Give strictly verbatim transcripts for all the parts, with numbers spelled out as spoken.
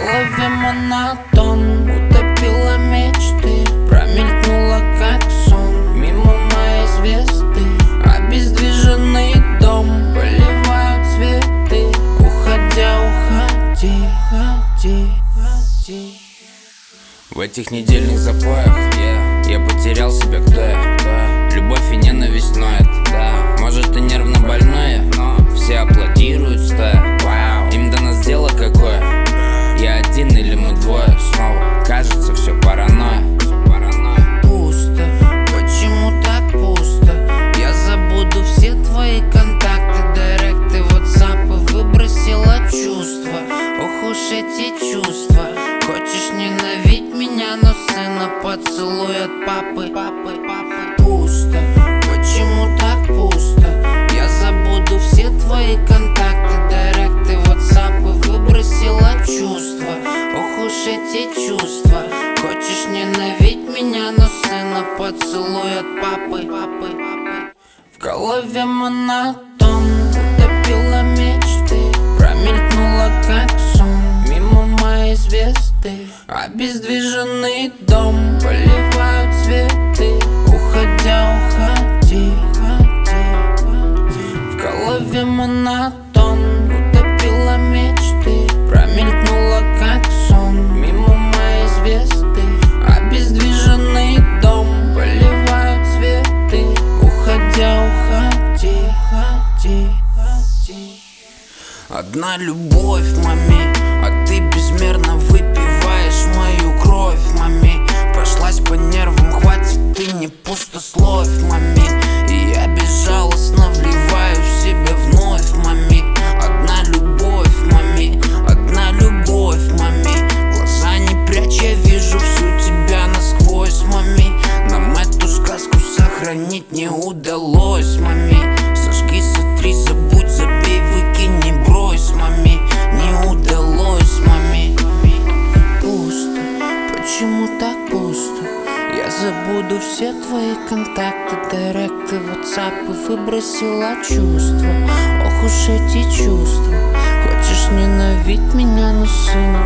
голове монотон, утопила мечты, промелькнула как сон мимо моей звезды. Обездвиженный дом, поливают цветы, уходя, уходи, уходи, уходи. В этих недельных запоях yeah, я потерял себя, кто я, кто я. Любовь и ненависть ноет, да. Может и нервно больная, но все аплодируют стоя. Вау. Им до нас дело какое? Я один или мы двое снова? Кажется, все паранойя. Пусто, почему так пусто? Я забуду все твои контакты, директы, ватсапы, выбросила чувства. Ох уж эти чувства. Хочешь ненавидеть меня, но сына поцелуй от папы, папы, папы. Пусто, почему так пусто? Я забуду все твои контакты, директы, ватсапы, выбросила чувства. Ох уж эти чувства. Хочешь ненавидеть меня, но сына поцелуй от папы, папы, папы. В голове монотон, утопила мечты, промелькнула как сон мимо моей звезды. Обездвиженный дом, поливают цветы, уходя, уходи, уходи, уходи. В голове монотон, утопила мечты, промелькнула как сон мимо моей звезды. Обездвиженный дом, поливают цветы, уходя, уходи, уходи, уходи. Одна любовь, мами, а ты безмерно выпиваешь мою кровь, мами. Прошлась по нервам, хватит, ты не пустословь, мами. И я безжалостно вливаю в себя вновь, мами. Одна любовь, мами, одна любовь, мами. Глаза не прячь, я вижу всю тебя насквозь, мами. Нам эту сказку сохранить не удалось, мами. Сожги, сотри, забудь, забей, выкинь, не брось, мами. Не удалось, мами. Пусто, почему так пусто? Я забуду все твои контакты, директы, ватсапы, выбросила чувства. Ох уж эти чувства. Хочешь ненавидеть меня, но сына.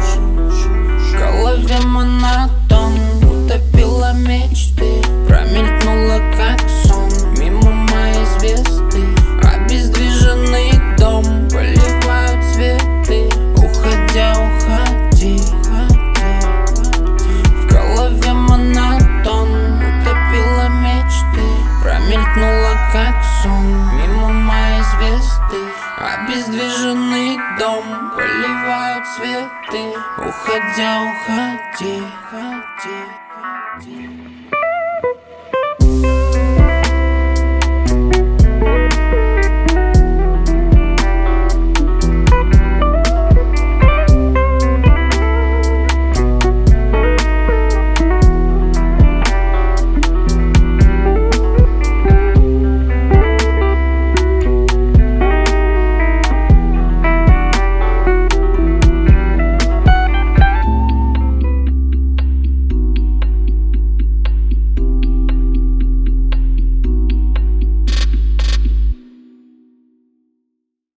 В голове монотон, утопила мечты, промелькнула как сон мимо моей звезды. Обездвиженный дом, поливают цветы, уходя, уходи, уходи, уходи. В голове монотон, утопила мечты, промелькнула как сон мимо моей звезды. Обездвиженный дом, поливают цветы, уходя, уходи, уходи, уходи.